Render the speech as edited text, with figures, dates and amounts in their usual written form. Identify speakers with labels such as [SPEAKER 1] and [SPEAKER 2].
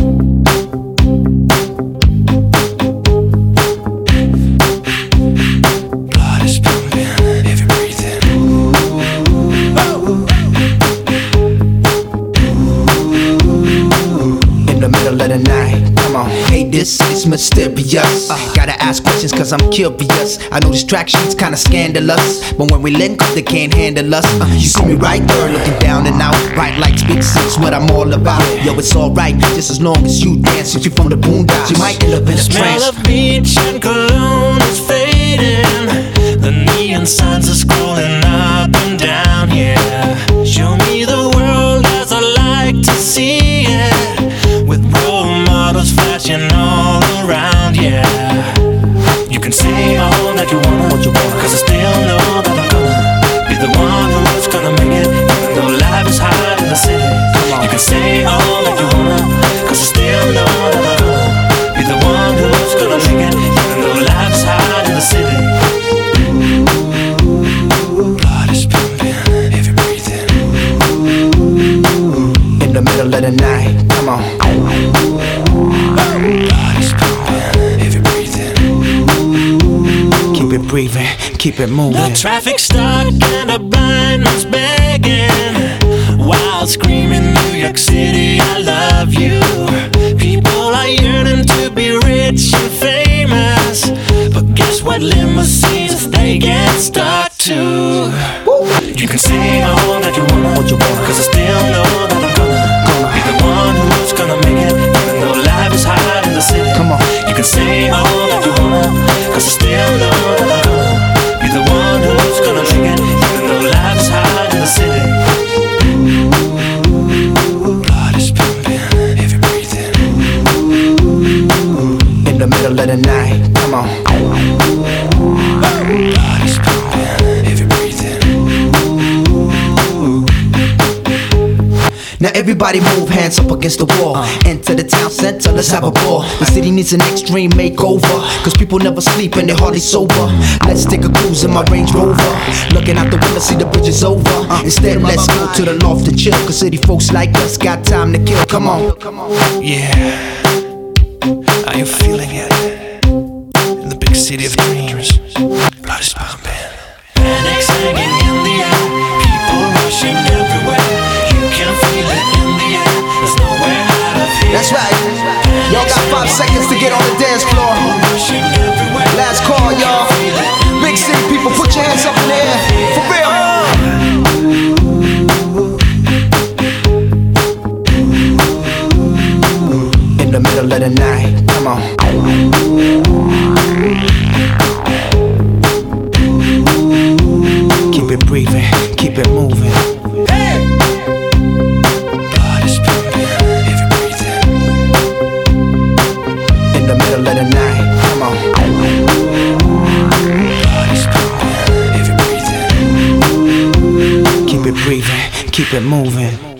[SPEAKER 1] This is mysterious. Gotta ask questions cause I'm curious. I know distractions kinda scandalous, but when we link up they can't handle us. You see me right there looking down and out. Bright lights, big six, what I'm all about. Yo, it's alright just as long as you dance. If you from the boondocks, you might end up in a trance.
[SPEAKER 2] Smell of beach and cologne is fading. The neon signs are scrolling up and down, yeah. Show me the world as I like to see it, with role models flashing all around, yeah. You can say all that you wanna, cause I still know that I'm gonna be the one who's gonna make it, even though life is hard in the city. You can say all that you wanna, cause I still know that I'm gonna be the one who's gonna make it, even though life is hard in the city. Blood is pumping, heavy breathing.
[SPEAKER 1] In the middle of the night, come on. Keep it breathing, keep it moving.
[SPEAKER 2] The traffic's stuck and a blind man's begging while screaming, New York City, I love you. People are yearning to be rich and famous, but guess what limousines they get stuck to. You can say all that you wanna, cause I still know that I'm gonna be the one who's gonna make it, even though life is hard in the city.
[SPEAKER 1] Come on.
[SPEAKER 2] You can say all that you wanna, cause I still know that I'm gonna be the one who's gonna make it, even though life is hard in the city.
[SPEAKER 1] Blood is pumping, heavy breathing. In the middle of the night, come on. Blood is pumping, heavy breathing. Now everybody move, hands up against the wall. Enter the town center, let's have a ball. The city needs an extreme makeover, cause people never sleep and they're hardly sober. Let's take a cruise in my Range Rover, looking out the window, see the bridge is over. Instead, let's go to the loft and chill, cause city folks like us got time to kill. Come on.
[SPEAKER 2] Yeah, are you feeling it? In the big city of dreams, blood is pumping. Panic's hanging in the air, people rushing everywhere. You can feel it in the air, there's nowhere out of here.
[SPEAKER 1] That's right. Y'all got 5 seconds to get on the dance floor. Last call, y'all. Big city people, put your hands up in the air. For real. In the middle of the night, come on. Keep it breathing, keep it moving. Blood is pumping, heavy breathing. In the middle of the night, come on. Blood is pumping, heavy breathing. Keep it breathing, keep it moving.